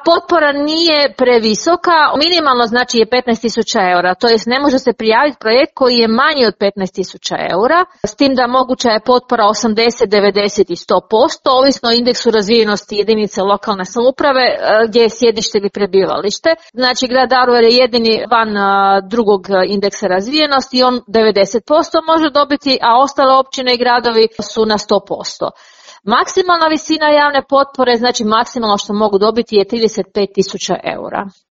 potpora nije previsoka, minimalno znači je 15.000 eura, to jest ne može se prijaviti projekt koji je manji od 15.000 eura, s tim da moguća je potpora 80, 90 i 100%, ovisno o indeksu razvijenosti jedinice lokalne samouprave gdje je sjedište ili prebivalište. Znači grad Daruvar je jedini van drugog indeksa razvijenosti i on 90% može dobiti, a ostale općine i gradovi su na 100%. Maksimalna visina javne potpore, znači maksimalno što mogu dobiti je 35.000 eura.